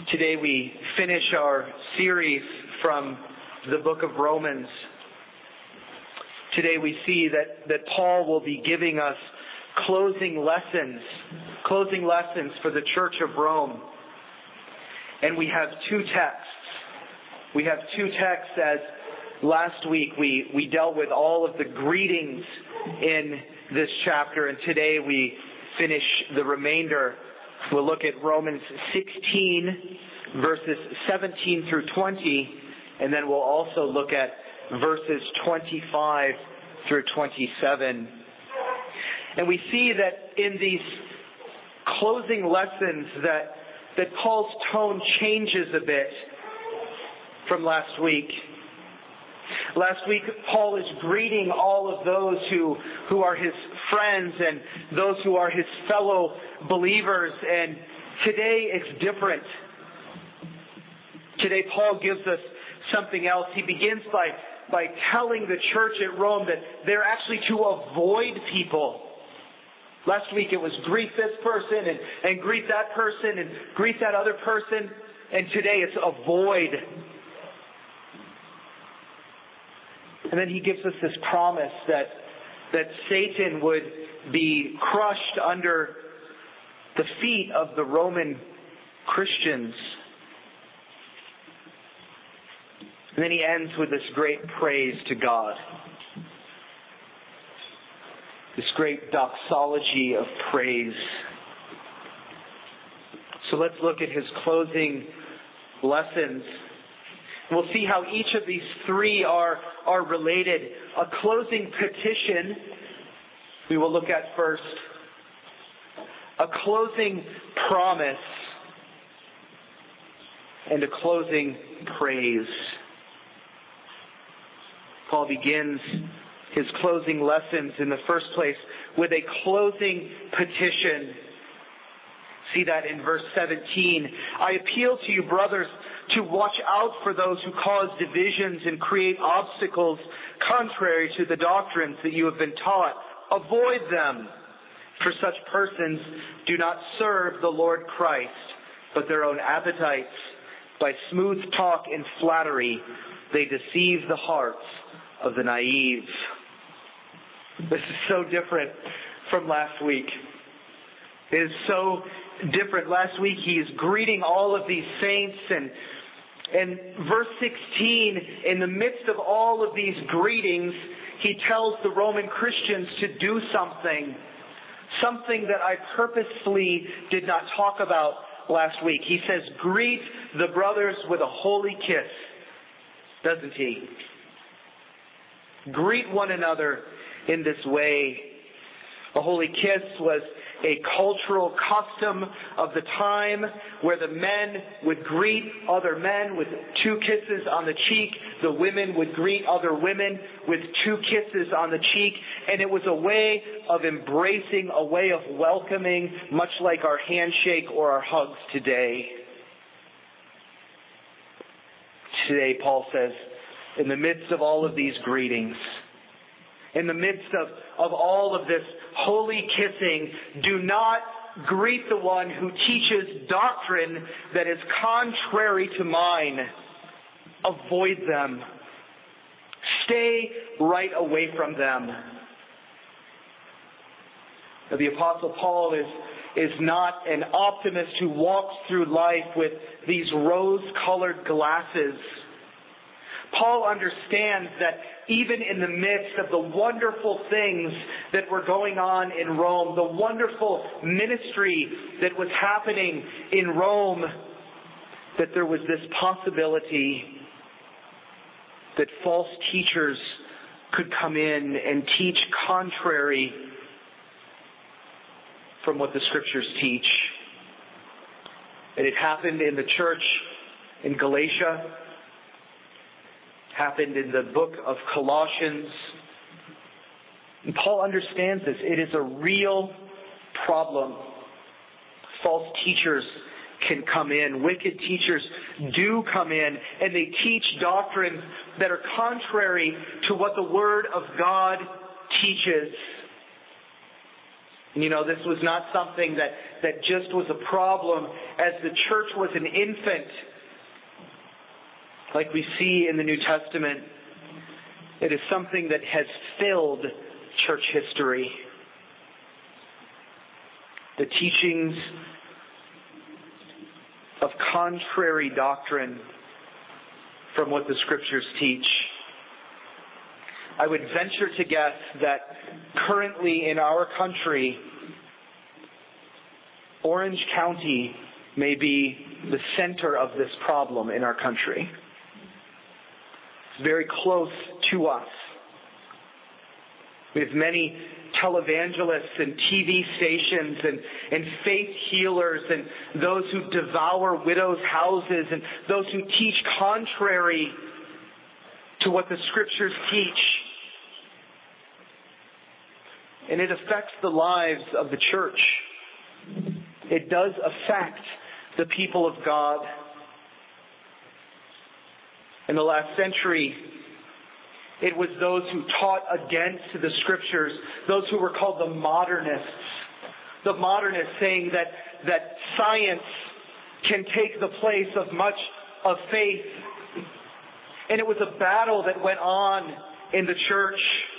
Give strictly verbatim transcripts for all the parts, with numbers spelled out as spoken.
Today we finish our series from the book of Romans. Today we see that, that Paul will be giving us closing lessons, closing lessons for the Church of Rome. And we have two texts. We have two texts, as last week we, we dealt with all of the greetings in this chapter, and today we finish the remainder. We'll look at Romans sixteen, verses seventeen through twenty, and then we'll also look at verses twenty-five through twenty-seven. And we see that in these closing lessons that, that Paul's tone changes a bit from last week. Last week, Paul is greeting all of those who, who are his friends and those who are his fellow believers. And today it's different. Today Paul gives us something else. He begins by, by telling the church at Rome that they're actually to avoid people. Last week it was greet this person and, and greet that person and greet that other person. And today it's avoid. And then he gives us this promise that that Satan would be crushed under the feet of the Roman Christians. And then he ends with this great praise to God. This great doxology of praise. So let's look at his closing lessons. We'll see how each of these three are, are related. A closing petition we will look at first. A closing promise. And a closing praise. Paul begins his closing lessons in the first place with a closing petition. See that in verse seventeen. I appeal to you, brothers, to watch out for those who cause divisions and create obstacles contrary to the doctrines that you have been taught. Avoid them, for such persons do not serve the Lord Christ, but their own appetites. By smooth talk and flattery, they deceive the hearts of the naive. This is so different from last week. It is so different. Last week he is greeting all of these saints, and and verse sixteen, in the midst of all of these greetings, he tells the Roman Christians to do something. Something that I purposefully did not talk about last week. He says, greet the brothers with a holy kiss. Doesn't he? Greet one another in this way. A holy kiss was a cultural custom of the time where the men would greet other men with two kisses on the cheek. The women would greet other women with two kisses on the cheek. And it was a way of embracing, a way of welcoming, much like our handshake or our hugs today. Today, Paul says, in the midst of all of these greetings, in the midst of, of all of this holy kissing, do not greet the one who teaches doctrine that is contrary to mine. Avoid them. Stay right away from them. Now, the Apostle Paul is, is not an optimist who walks through life with these rose-colored glasses. Paul understands that even in the midst of the wonderful things that were going on in Rome, the wonderful ministry that was happening in Rome, that there was this possibility that false teachers could come in and teach contrary from what the Scriptures teach. And it happened in the church in Galatia, happened in the book of Colossians. And Paul understands this. It is a real problem. False teachers can come in. Wicked teachers do come in, and they teach doctrines that are contrary to what the Word of God teaches. And you know, this was not something that, that just was a problem as the church was an infant. Like we see in the New Testament, it is something that has filled church history. The teachings of contrary doctrine from what the Scriptures teach. I would venture to guess that currently in our country, Orange County may be the center of this problem in our country. It's very close to us. We have many televangelists and T V stations and, and faith healers and those who devour widows' houses and those who teach contrary to what the Scriptures teach. And it affects the lives of the church. It does affect the people of God. In the last century, it was those who taught against the Scriptures, those who were called the modernists. The modernists saying that, that science can take the place of much of faith. And it was a battle that went on in the church.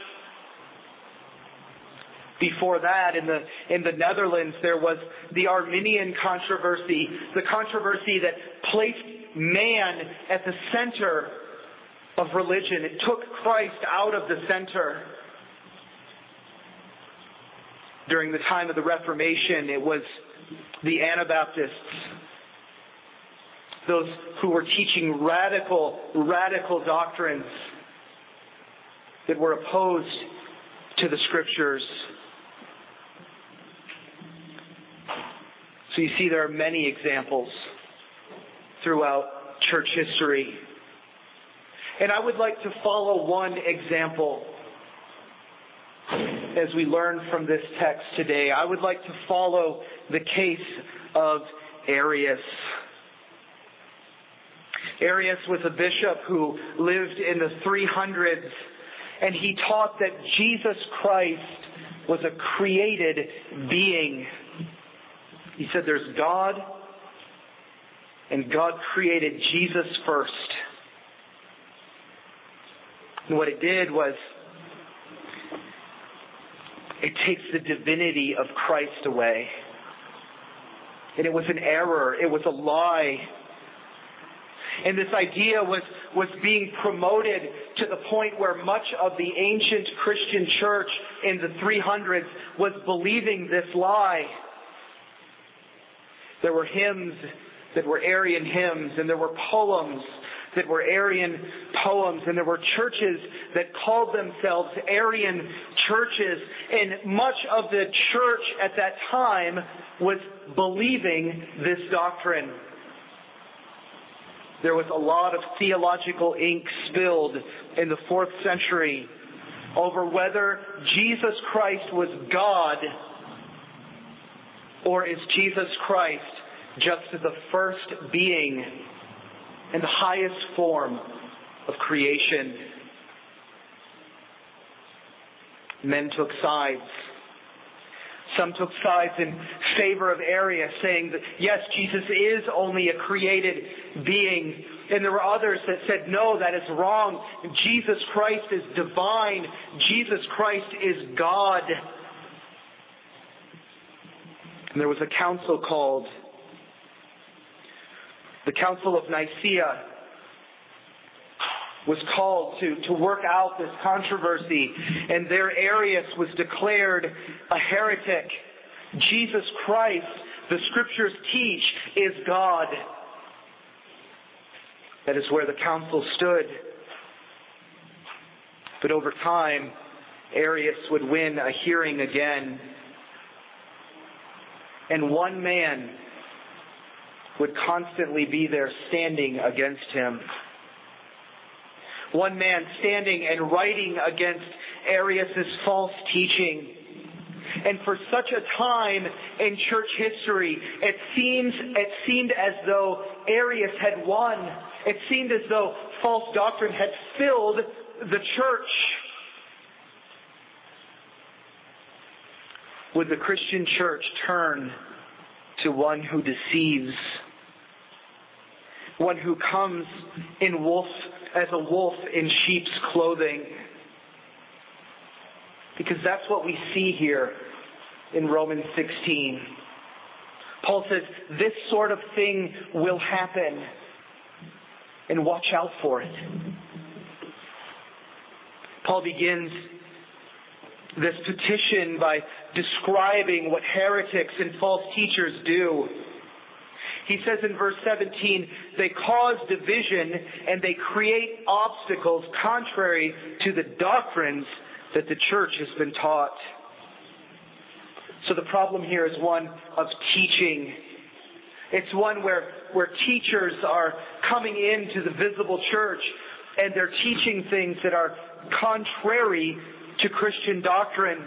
Before that, in the in the Netherlands, there was the Arminian controversy, the controversy that placed man at the center of religion. It took Christ out of the center. During the time of the Reformation, it was the Anabaptists, those who were teaching radical, radical doctrines that were opposed to the Scriptures. So you see, there are many examples throughout church history. And I would like to follow one example as we learn from this text today. I would like to follow the case of Arius. Arius was a bishop who lived in the three hundreds, and he taught that Jesus Christ was a created being. He said there's God, and God created Jesus first. And what it did was, it takes the divinity of Christ away. And it was an error. It was a lie. And this idea was, was being promoted to the point where much of the ancient Christian church in the three hundreds was believing this lie. There were hymns that were Arian hymns, and there were poems that were Arian poems, and there were churches that called themselves Arian churches, and much of the church at that time was believing this doctrine. There was a lot of theological ink spilled in the fourth century over whether Jesus Christ was God, or is Jesus Christ just the first being and the highest form of creation. Men took sides. Some took sides in favor of Arius, saying that yes, Jesus is only a created being. And there were others that said, no, that is wrong. Jesus Christ is divine. Jesus Christ is God. And there was a council called the Council of Nicaea, was called to, to work out this controversy. And there Arius was declared a heretic. Jesus Christ, the Scriptures teach, is God. That is where the council stood. But over time, Arius would win a hearing again. And one man would constantly be there standing against him. One man standing and writing against Arius' false teaching. And for such a time in church history, it seems it seemed as though Arius had won. It seemed as though false doctrine had filled the church. would the Christian church turn to one who deceives, one who comes in wolf as a wolf in sheep's clothing? Because that's what we see here in Romans sixteen. Paul says, this sort of thing will happen, and watch out for it. Paul begins this petition by describing what heretics and false teachers do. He says in verse seventeen, they cause division and they create obstacles contrary to the doctrines that the church has been taught. So the problem here is one of teaching. It's one where, where teachers are coming into the visible church and they're teaching things that are contrary to Christian doctrine.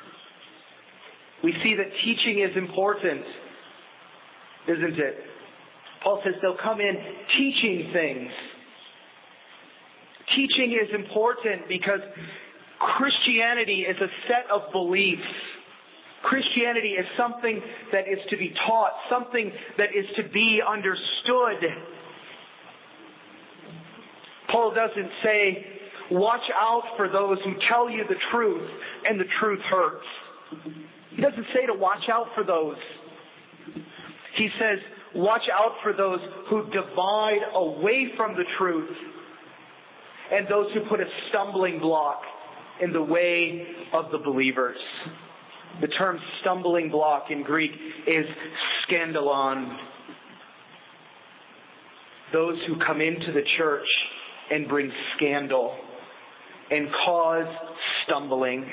We see that teaching is important, isn't it? Paul says they'll come in teaching things. Teaching is important because Christianity is a set of beliefs. Christianity is something that is to be taught, something that is to be understood. Paul doesn't say, watch out for those who tell you the truth and the truth hurts. He doesn't say to watch out for those. He says, watch out for those who divide away from the truth and those who put a stumbling block in the way of the believers. The term stumbling block in Greek is scandalon. Those who come into the church and bring scandal and cause stumbling.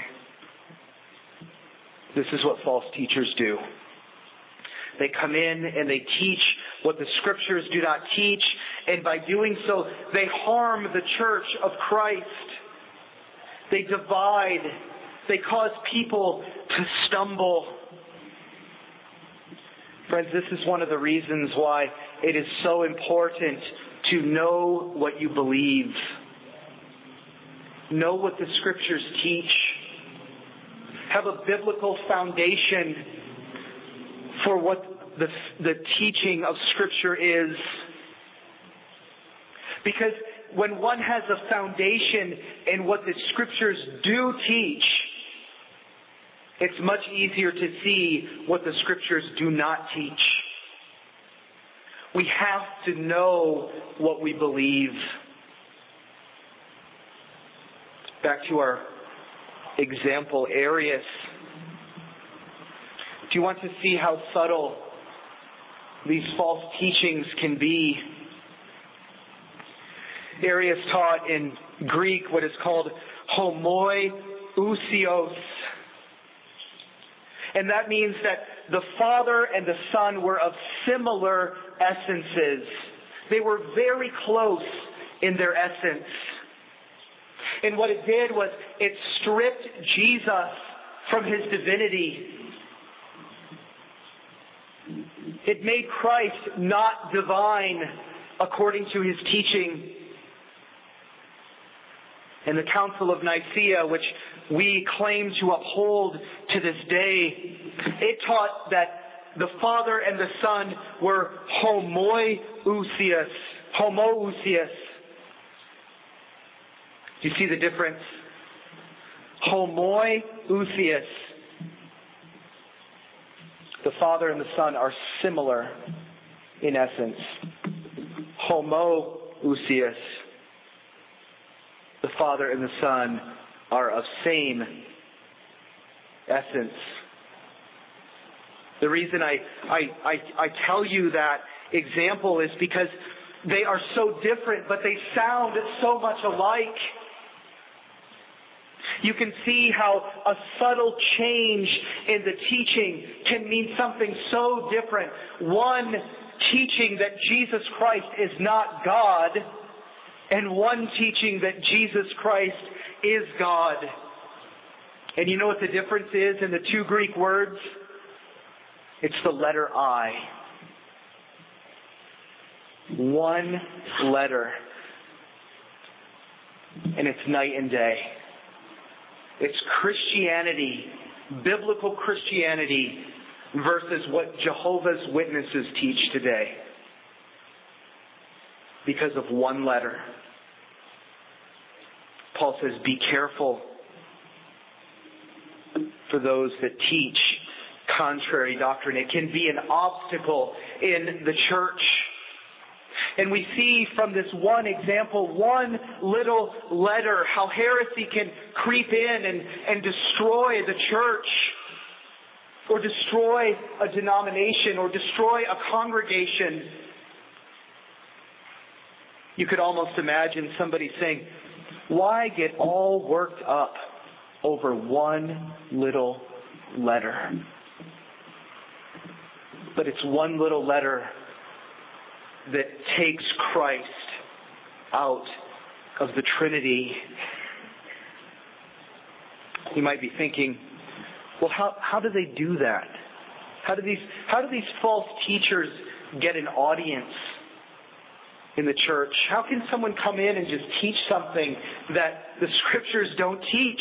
This is what false teachers do. They come in and they teach what the Scriptures do not teach, and by doing so, they harm the church of Christ. They divide. They cause people to stumble. Friends, this is one of the reasons why it is so important to know what you believe. Know what the Scriptures teach. Have a biblical foundation for what the, the teaching of Scripture is. Because when one has a foundation in what the Scriptures do teach, it's much easier to see what the Scriptures do not teach. We have to know what we believe. Back to our example, Arius. Do you want to see how subtle these false teachings can be? Arius taught in Greek what is called homoousios. And that means that the Father and the Son were of similar essences. They were very close in their essence. And what it did was it stripped Jesus from his divinity. It made Christ not divine according to his teaching. In the Council of Nicaea, which we claim to uphold to this day, it taught that the Father and the Son were homoousios. Homoousios. Do you see the difference? Homoousios. The Father and the Son are similar in essence. Homoousios. The Father and the Son are of same essence. The reason I, I, I, I tell you that example is because they are so different, but they sound so much alike. You can see how a subtle change in the teaching can mean something so different. One teaching that Jesus Christ is not God, and one teaching that Jesus Christ is God. And you know what the difference is in the two Greek words? It's the letter I. One letter. And it's night and day. It's Christianity biblical Christianity versus what Jehovah's Witnesses teach today. Because of one letter. Paul says, be careful for those that teach contrary doctrine. It can be an obstacle in the church. And we see from this one example, one little letter, how heresy can creep in and, and destroy the church, or destroy a denomination, or destroy a congregation. You could almost imagine somebody saying, why get all worked up over one little letter? But it's one little letter that takes Christ out of the Trinity. You might be thinking, well, how, how do they do that? How do these, how do these false teachers get an audience in the church? How can someone come in and just teach something that the Scriptures don't teach?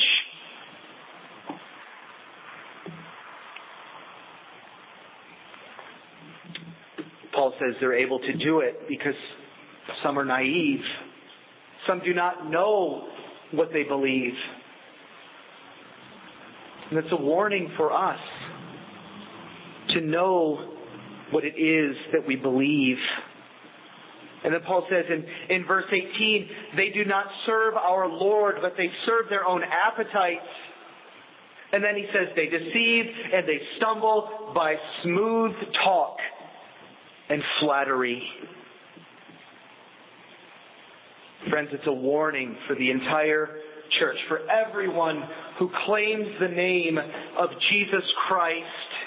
Paul says they're able to do it because some are naive. Some do not know what they believe. And it's a warning for us to know what it is that we believe. And then Paul says in, in verse eighteen, they do not serve our Lord, but they serve their own appetites. And then he says they deceive and they stumble by smooth talk and flattery. Friends, it's a warning for the entire church, for everyone who claims the name of Jesus Christ.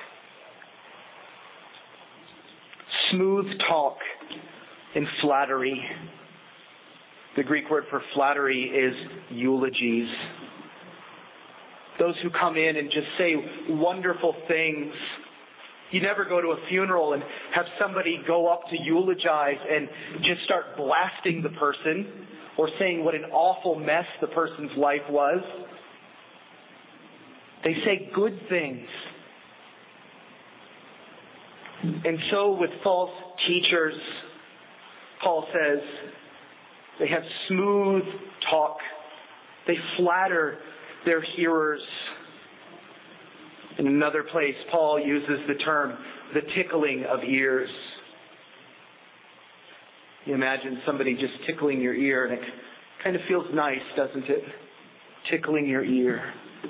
Smooth talk and flattery. The Greek word for flattery is eulogies. Those who come in and just say wonderful things. You never go to a funeral and have somebody go up to eulogize and just start blasting the person or saying what an awful mess the person's life was. They say good things. And so with false teachers, Paul says, they have smooth talk. They flatter their hearers. In another place, Paul uses the term, the tickling of ears. You imagine somebody just tickling your ear, and it kind of feels nice, doesn't it? Tickling your ear.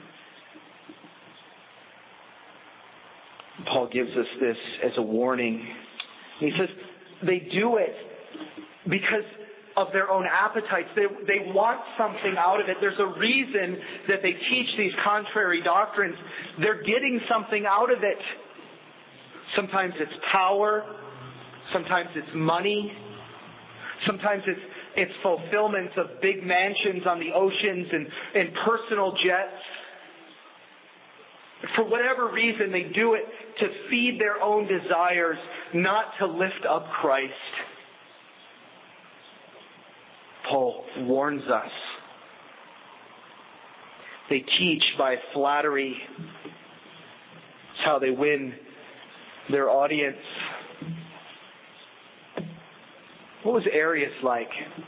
Paul gives us this as a warning. He says they do it because of their own appetites. They, they want something out of it. There's a reason that they teach these contrary doctrines. They're getting something out of it. Sometimes it's power. Sometimes it's money. Sometimes it's, it's fulfillment of big mansions on the oceans and, and personal jets. For whatever reason, they do it to feed their own desires, not to lift up Christ. Paul warns us. They teach by flattery. It's how they win their audience. What was Arius like?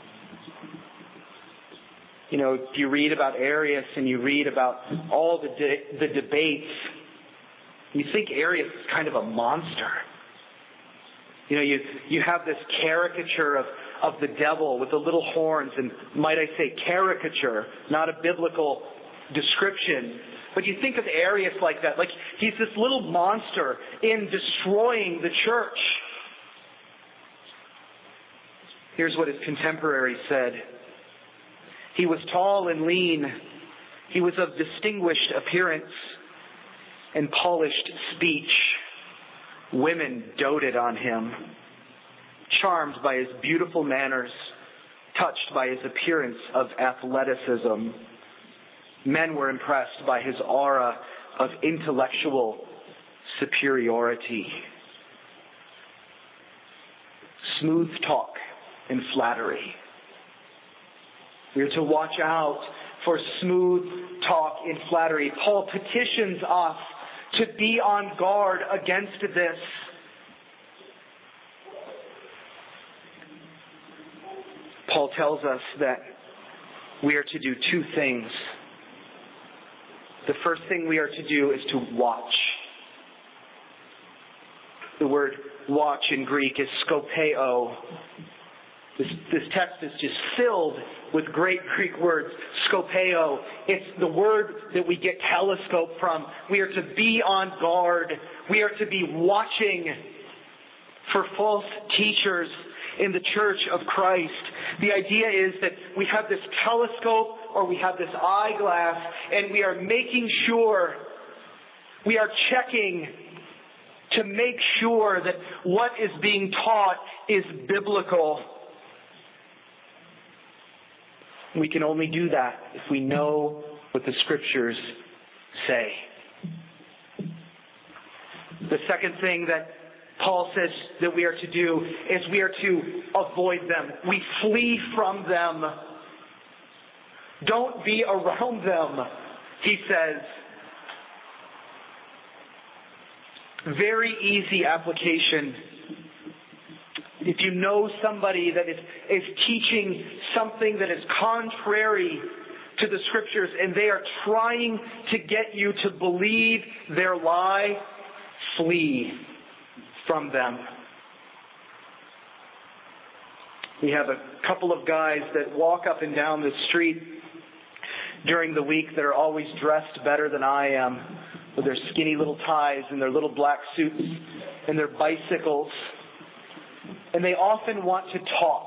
You know, if you read about Arius and you read about all the de- the debates, you think Arius is kind of a monster. You know, you, you have this caricature of, of the devil with the little horns, and might I say caricature, not a biblical description. But you think of Arius like that, like he's this little monster in destroying the church. Here's what his contemporaries said. He was tall and lean. He was of distinguished appearance and polished speech. Women doted on him, charmed by his beautiful manners, touched by his appearance of athleticism. Men were impressed by his aura of intellectual superiority. Smooth talk and flattery. We are to watch out for smooth talk and flattery. Paul petitions us to be on guard against this. Paul tells us that we are to do two things. The first thing we are to do is to watch. The word watch in Greek is skopeo. This, this text is just filled with great Greek words. Skopeo. It's the word that we get telescope from. We are to be on guard. We are to be watching for false teachers in the church of Christ. The idea is that we have this telescope or we have this eyeglass and we are making sure, we are checking to make sure that what is being taught is biblical. We can only do that if we know what the Scriptures say. The second thing that Paul says that we are to do is we are to avoid them. We flee from them. Don't be around them, he says. Very easy application. If you know somebody that is, is teaching something that is contrary to the Scriptures and they are trying to get you to believe their lie, flee from them. We have a couple of guys that walk up and down the street during the week that are always dressed better than I am, with their skinny little ties and their little black suits and their bicycles. And they often want to talk,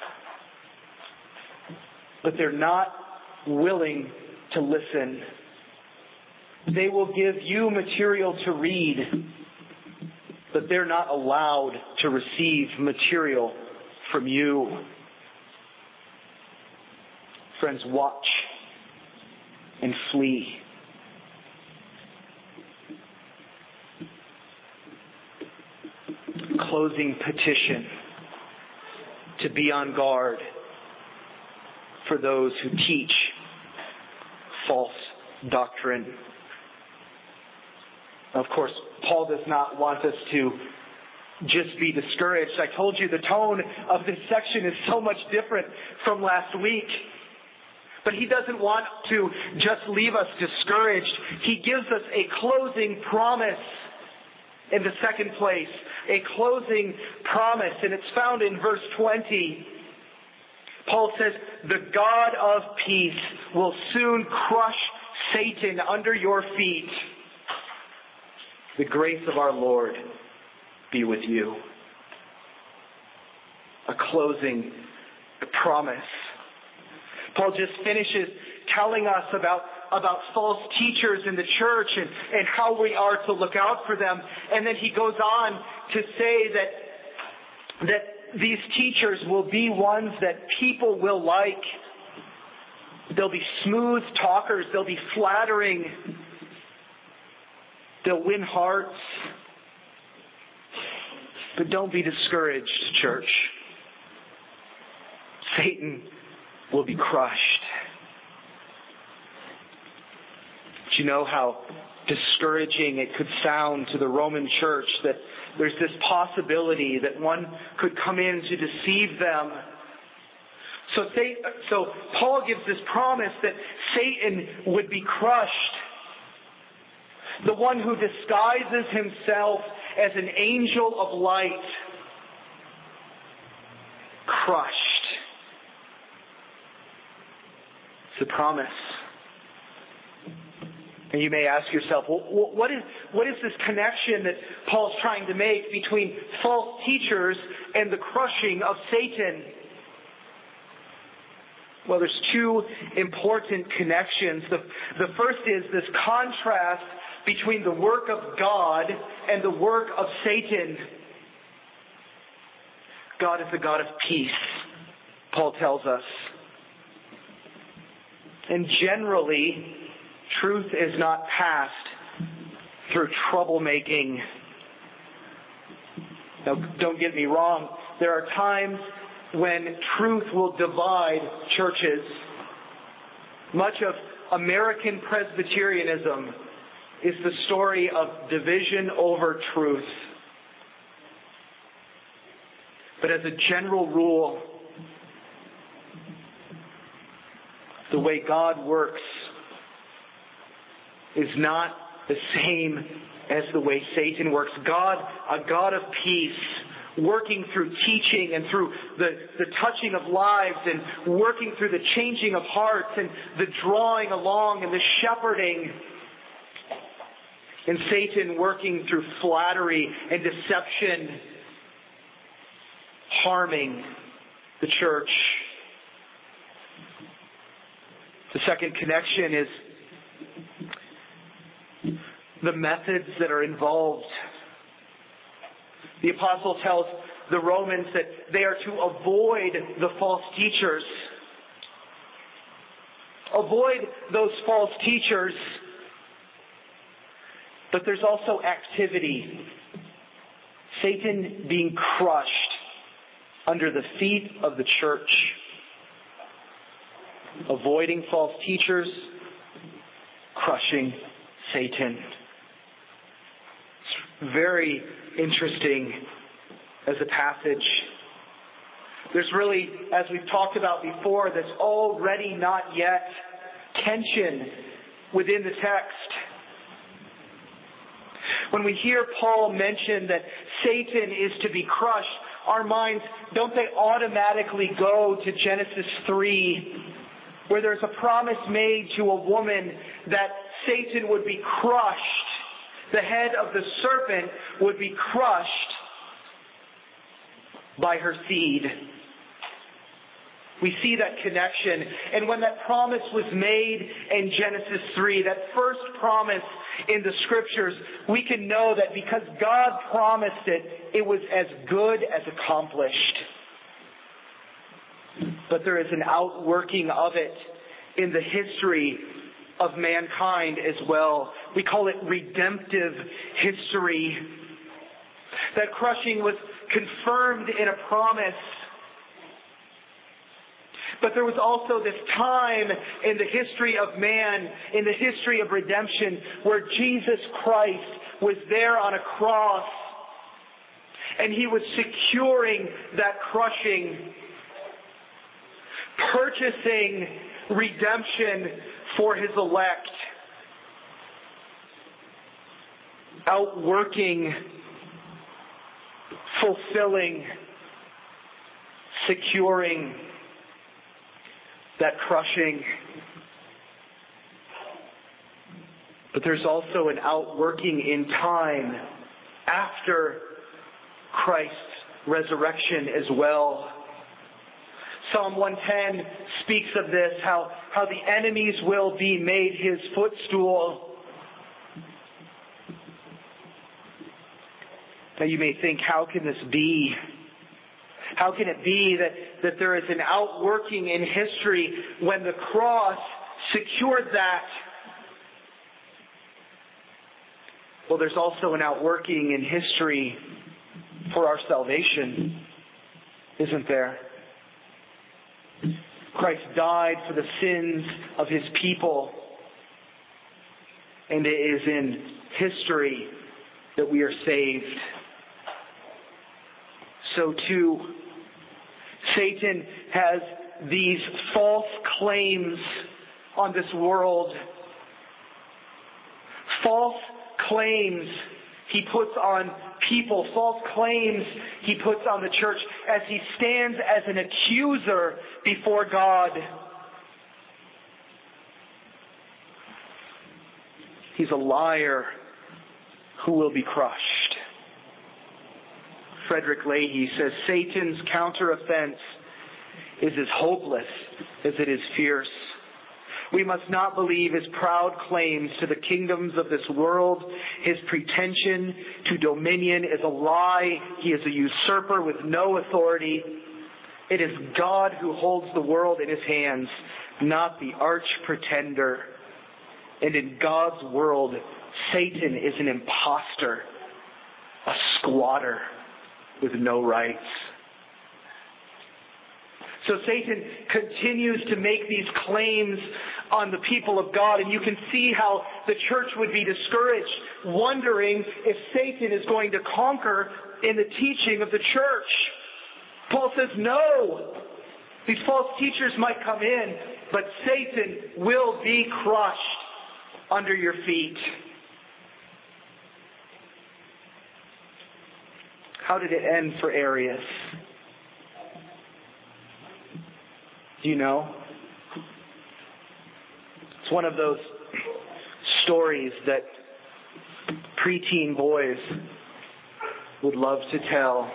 but they're not willing to listen. They will give you material to read, but they're not allowed to receive material from you. Friends, watch and flee. Closing petition to be on guard for those who teach false doctrine. Of course, Paul does not want us to just be discouraged. I told you the tone of this section is so much different from last week. But he doesn't want to just leave us discouraged. He gives us a closing promise in the second place. A closing promise. And it's found in verse twenty. Paul says, "The God of peace will soon crush Satan under your feet. The grace of our Lord be with you." A closing promise. Paul just finishes telling us about, about false teachers in the church and, and how we are to look out for them. And then he goes on to say that, that these teachers will be ones that people will like. They'll be smooth talkers. They'll be flattering. They'll win hearts. But don't be discouraged, church. Satan will be crushed. Do you know how discouraging it could sound to the Roman church that there's this possibility that one could come in to deceive them? So, so Paul gives this promise that Satan would be crushed. The one who disguises himself as an angel of light, crushed. It's a promise. And you may ask yourself, well, what is, what is this connection that Paul's trying to make between false teachers and the crushing of Satan? Well, there's two important connections. The, the first is this contrast between the work of God and the work of Satan. God is a God of peace, Paul tells us. And generally, truth is not passed through troublemaking. Now, don't get me wrong. There are times when truth will divide churches. Much of American Presbyterianism is the story of division over truth. But as a general rule, the way God works is not the same as the way Satan works. God, a God of peace, working through teaching and through the, the touching of lives and working through the changing of hearts and the drawing along and the shepherding. And Satan working through flattery and deception, harming the church. The second connection is the methods that are involved. The apostle tells the Romans that they are to avoid the false teachers. Avoid those false teachers. But there's also activity. Satan being crushed under the feet of the church. Avoiding false teachers, crushing Satan. It's very interesting as a passage. There's really, as we've talked about before, this already not yet tension within the text. When we hear Paul mention that Satan is to be crushed, our minds, don't they automatically go to Genesis three, where there's a promise made to a woman that Satan would be crushed. The head of the serpent would be crushed by her seed. We see that connection. And when that promise was made in Genesis three, that first promise in the Scriptures, we can know that because God promised it, it was as good as accomplished. But there is an outworking of it in the history of mankind as well. We call it redemptive history. That crushing was confirmed in a promise. But there was also this time in the history of man, in the history of redemption, where Jesus Christ was there on a cross, and He was securing that crushing, purchasing redemption for His elect, outworking, fulfilling, securing that crushing. But there's also an outworking in time after Christ's resurrection as well. Psalm one ten speaks of this, how, how the enemies will be made His footstool. Now you may think, how can this be? How can it be that, that there is an outworking in history when the cross secured that? Well, there's also an outworking in history for our salvation, isn't there? Christ died for the sins of His people, and it is in history that we are saved. So too, Satan has these false claims on this world. False claims he puts on people. False claims he puts on the church as he stands as an accuser before God. He's a liar who will be crushed. Frederick Leahy says, Satan's counteroffense is as hopeless as it is fierce. We must not believe his proud claims to the kingdoms of this world. His pretension to dominion is a lie. He is a usurper with no authority. It is God who holds the world in His hands, not the arch pretender. And in God's world, Satan is an imposter, a squatter with no rights. So Satan continues to make these claims on the people of God, and you can see how the church would be discouraged, wondering if Satan is going to conquer in the teaching of the church. Paul says, no. These false teachers might come in, but Satan will be crushed under your feet. How did it end for Arius? Do you know? It's one of those stories that preteen boys would love to tell.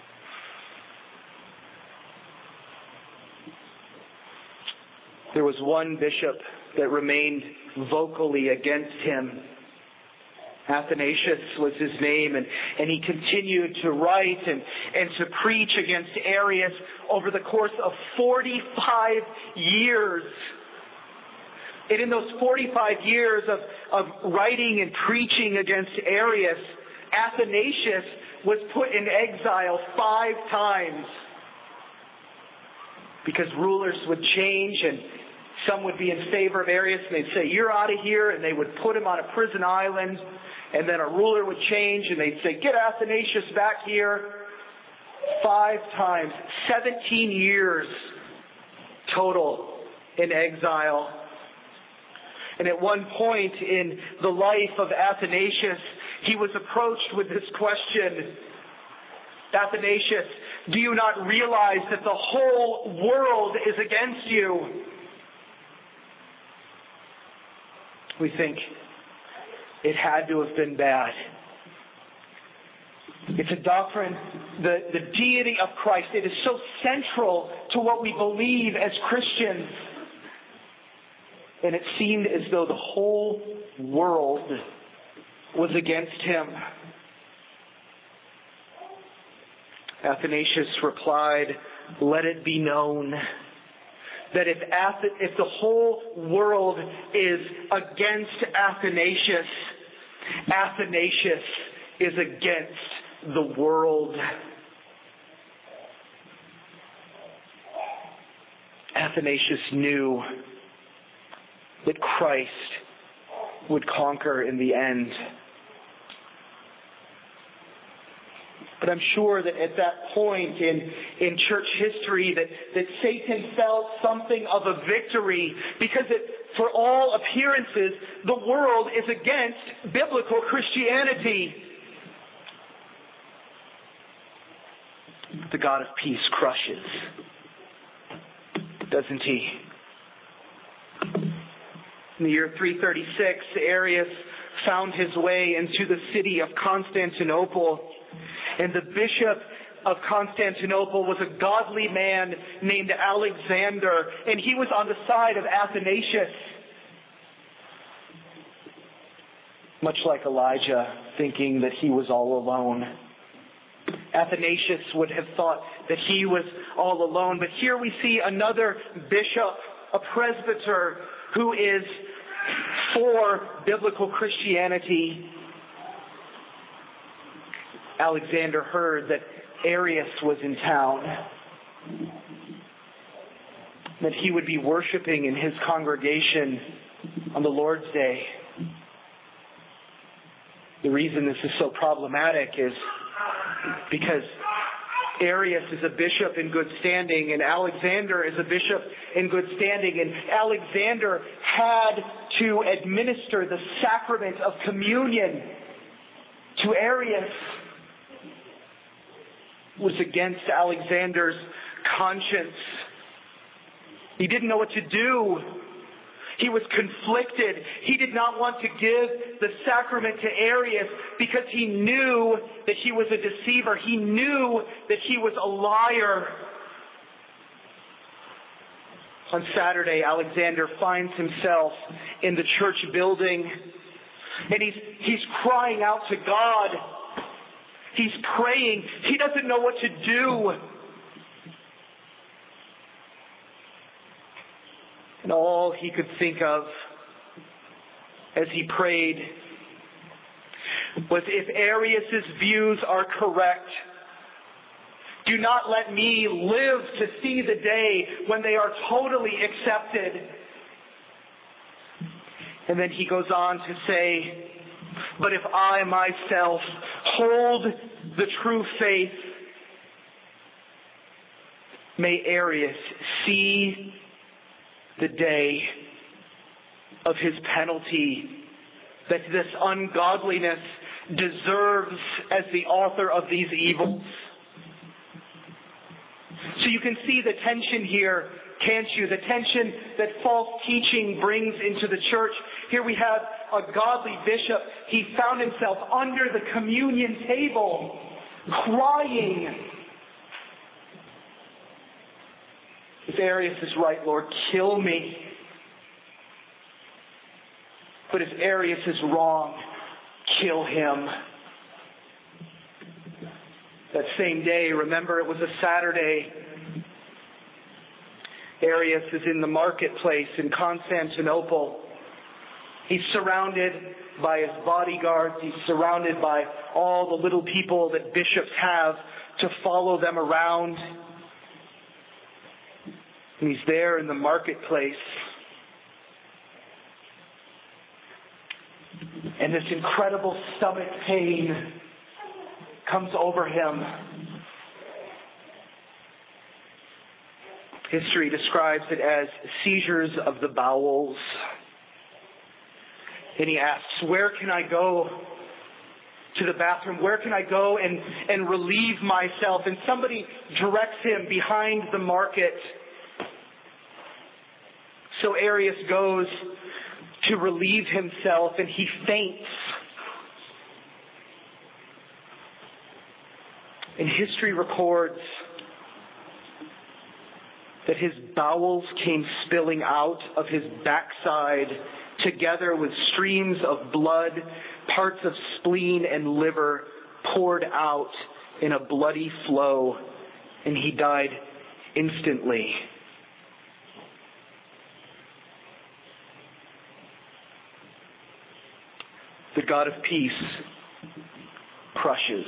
There was one bishop that remained vocally against him. Athanasius was his name, and, and he continued to write and, and to preach against Arius over the course of forty-five years. And in those forty-five years of, of writing and preaching against Arius, Athanasius was put in exile five times. Because rulers would change, and some would be in favor of Arius, and they'd say, you're out of here, and they would put him on a prison island. And then a ruler would change, and they'd say, get Athanasius back here. Five times, seventeen years total in exile. And at one point in the life of Athanasius, he was approached with this question. Athanasius, do you not realize that the whole world is against you? We think it had to have been bad. It's a doctrine, the, the deity of Christ. It is so central to what we believe as Christians. And it seemed as though the whole world was against him. Athanasius replied, let it be known that if, Ath- if the whole world is against Athanasius, Athanasius is against the world. Athanasius knew that Christ would conquer in the end. But I'm sure that at that point in, in church history that, that Satan felt something of a victory, because it, for all appearances, the world is against biblical Christianity. The God of peace crushes, doesn't he? In the year three thirty-six, Arius found his way into the city of Constantinople. And the bishop of Constantinople was a godly man named Alexander, and he was on the side of Athanasius. Much like Elijah, thinking that he was all alone. Athanasius would have thought that he was all alone, but here we see another bishop, a presbyter, who is for biblical Christianity. Alexander heard that Arius was in town, that he would be worshiping in his congregation on the Lord's Day. The reason this is so problematic is because Arius is a bishop in good standing, and Alexander is a bishop in good standing, and Alexander had to administer the sacrament of communion to Arius. Was against Alexander's conscience. He didn't know what to do. He was conflicted. He did not want to give the sacrament to Arius because he knew that he was a deceiver. He knew that he was a liar. On Saturday, Alexander finds himself in the church building, and he's, he's crying out to God. He's praying. He doesn't know what to do. And all he could think of as he prayed was, if Arius' views are correct, Do not let me live to see the day when they are totally accepted. And then he goes on to say, but if I myself hold the true faith, may Arius see the day of his penalty that this ungodliness deserves as the author of these evils. So you can see the tension here, can't you? The tension that false teaching brings into the church. Here we have a godly bishop. He found himself under the communion table, crying. If Arius is right, Lord, kill me. But if Arius is wrong, kill him. That same day, remember it was a Saturday, Arius is in the marketplace in Constantinople. He's surrounded by his bodyguards. He's surrounded by all the little people that bishops have to follow them around. And he's there in the marketplace. And this incredible stomach pain comes over him. History describes it as seizures of the bowels. And he asks, where can I go to the bathroom? Where can I go and, and relieve myself? And somebody directs him behind the market. So Arius goes to relieve himself, and he faints. And history records that his bowels came spilling out of his backside, together with streams of blood, parts of spleen and liver poured out in a bloody flow, and he died instantly. The God of peace crushes.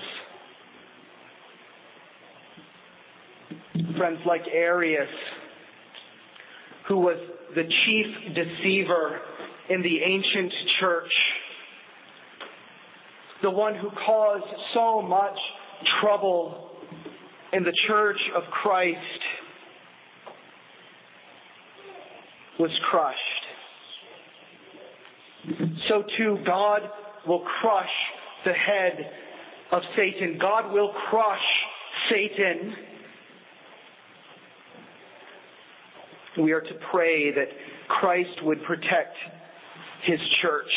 Friends, like Arius, who was the chief deceiver in the ancient church, the one who caused so much trouble in the church of Christ, was crushed. So too, God will crush the head of Satan. God will crush Satan. We are to pray that Christ would protect His church.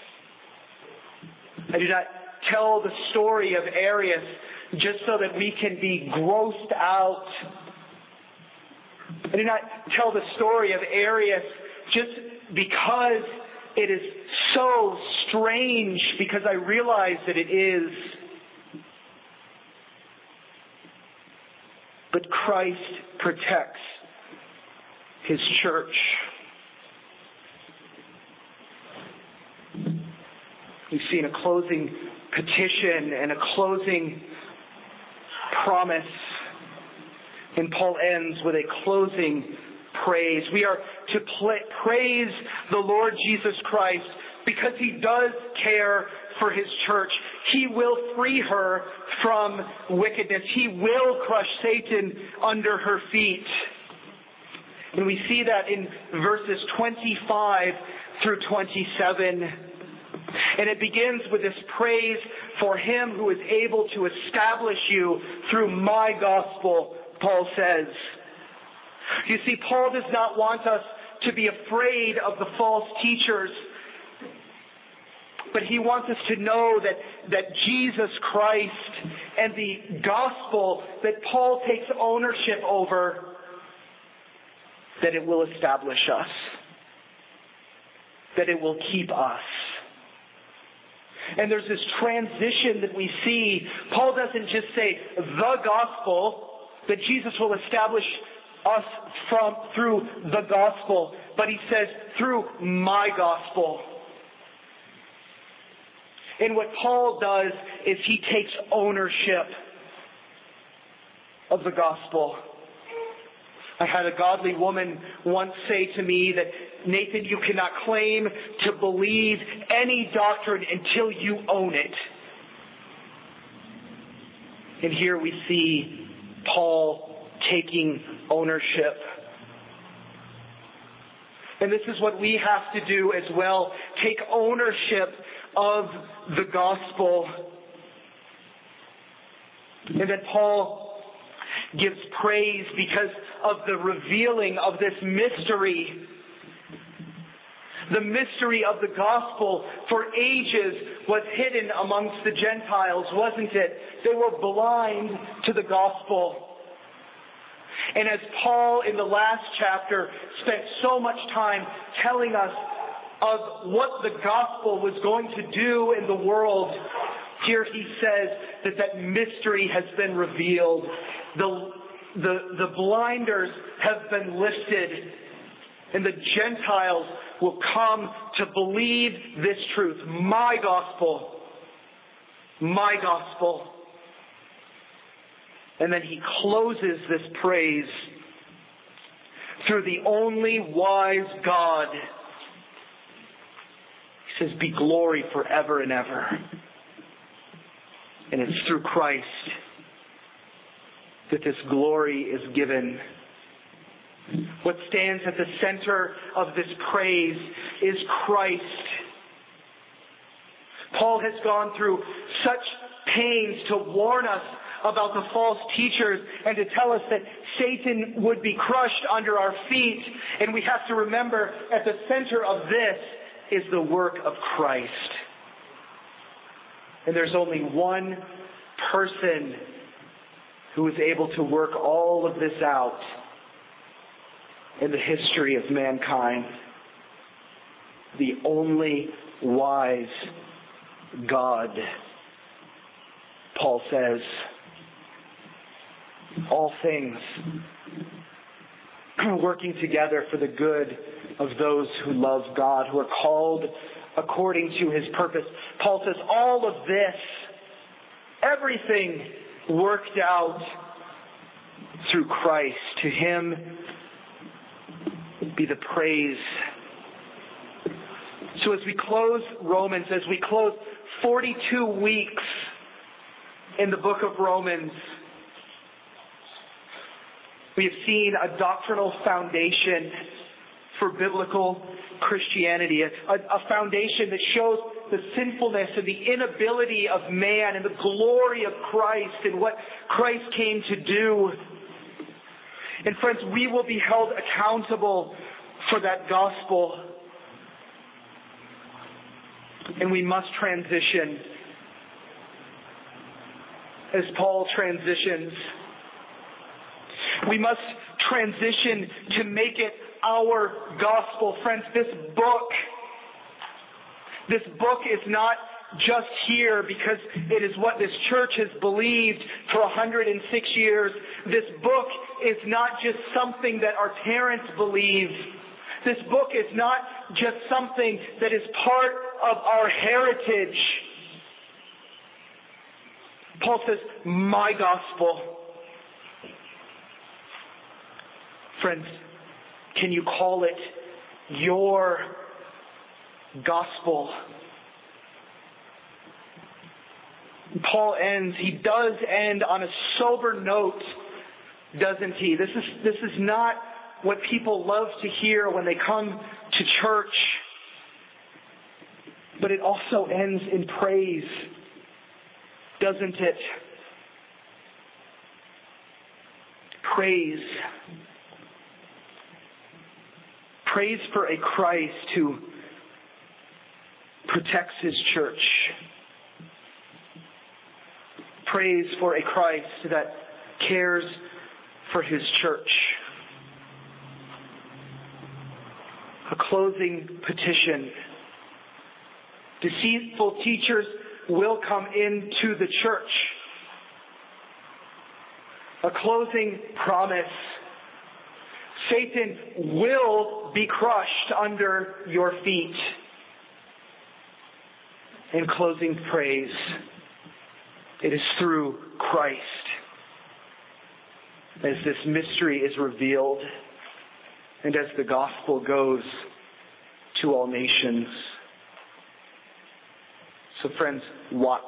I do not tell the story of Arius just so that we can be grossed out. I do not tell the story of Arius just because it is so strange, because I realize that it is. But Christ protects His church. We've seen a closing petition and a closing promise. And Paul ends with a closing praise. We are to pl- praise the Lord Jesus Christ because He does care for His church. He will free her from wickedness. He will crush Satan under her feet. And we see that in verses twenty-five through twenty-seven. And it begins with this praise for Him who is able to establish you through my gospel, Paul says. You see, Paul does not want us to be afraid of the false teachers, but he wants us to know that, that Jesus Christ and the gospel that Paul takes ownership over, that it will establish us, that it will keep us. And there's this transition that we see. Paul doesn't just say the gospel, that Jesus will establish us from through the gospel, but he says through my gospel. And what Paul does is he takes ownership. of the gospel. I had a godly woman once say to me that, Nathan, you cannot claim to believe any doctrine until you own it. And here we see Paul taking ownership. And this is what we have to do as well. Take ownership of the gospel. And then Paul gives praise because of the revealing of this mystery. The mystery of the gospel for ages was hidden amongst the Gentiles, wasn't it? They were blind to the gospel. And as Paul in the last chapter spent so much time telling us of what the gospel was going to do in the world, here he says that that mystery has been revealed. The, the, the blinders have been lifted, and the Gentiles will come to believe this truth. My gospel. My gospel. And then he closes this praise through the only wise God. He says, be glory forever and ever. And it's through Christ that this glory is given. What stands at the center of this praise is Christ. Paul has gone through such pains to warn us about the false teachers and to tell us that Satan would be crushed under our feet. And we have to remember at the center of this is the work of Christ. And there's only one person who is able to work all of this out in the history of mankind. The only wise God. Paul says, all things working together for the good of those who love God, who are called according to his purpose. Paul says all of this, everything worked out through Christ. To him be the praise. So as we close Romans, as we close forty-two weeks in the book of Romans, we have seen a doctrinal foundation for biblical Christianity, a, a foundation that shows the sinfulness and the inability of man and the glory of Christ and what Christ came to do. And friends, we will be held accountable for that gospel. And we must transition as Paul transitions. We must transition to make it our gospel. Friends, this book, this book is not just here because it is what this church has believed for one hundred six years. This book is not just something that our parents believe. This book is not just something that is part of our heritage. Paul says, my gospel. Friends, can you call it your gospel? Paul ends, he does end on a sober note, doesn't he? This is, this is not what people love to hear when they come to church. But it also ends in praise, doesn't it? Praise. Praise for a Christ who protects his church. Praise for a Christ that cares for his church. A closing petition. Deceitful teachers will come into the church. A closing promise. Satan will be crushed under your feet. In closing praise. It is through Christ. as this mystery is revealed and as the gospel goes to all nations. So friends, watch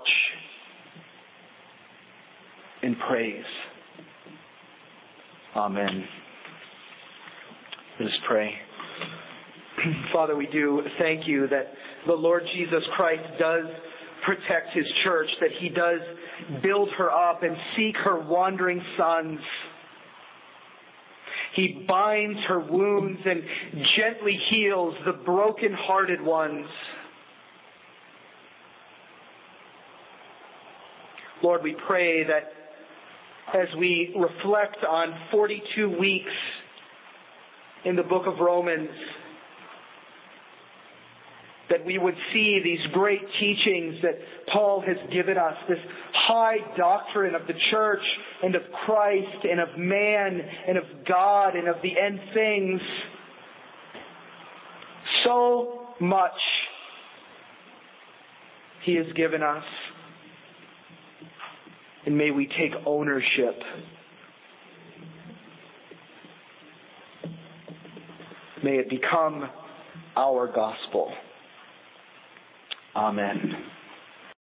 and praise. Amen. Let us pray. Father, we do thank you that the Lord Jesus Christ does protect His church, that He does build her up and seek her wandering sons. He binds her wounds and gently heals the broken-hearted ones. Lord, we pray that as we reflect on forty-two weeks in the book of Romans, that we would see these great teachings that Paul has given us, this high doctrine of the church and of Christ and of man and of God and of the end things. So much He has given us. And may we take ownership. May it become our gospel. Amen.